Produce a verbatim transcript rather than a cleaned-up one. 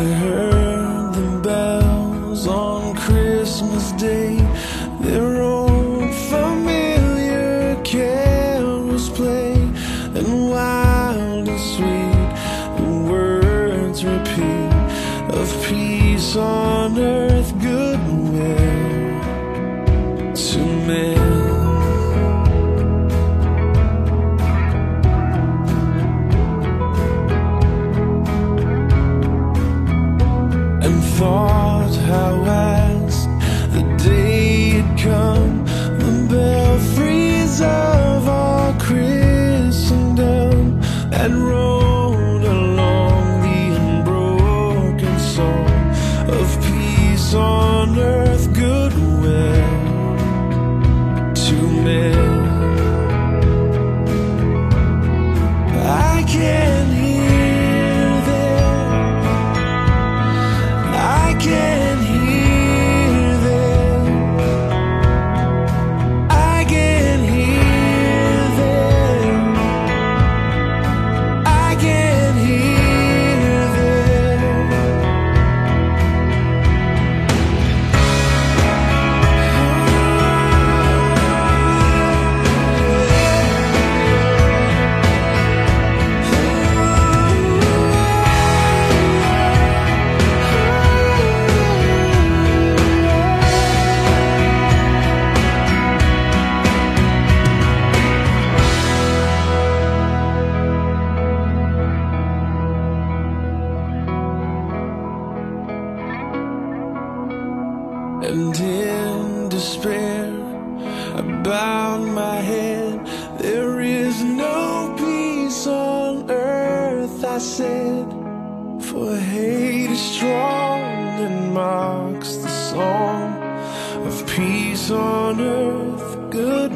heard the bells on Christmas Day. Their old familiar carols play, and wild and sweet the words repeat of peace on earth, goodwill to men. And thought how as the day had come, the belfries of all Christendom had rolled along the unbroken song of peace on earth, goodwill to men. I can hear them, I can hear them, I can hear them, I can hear them. And in despair I bowed my head. There is no peace on earth, I said, for hate is strong and mocks the song of peace on earth, good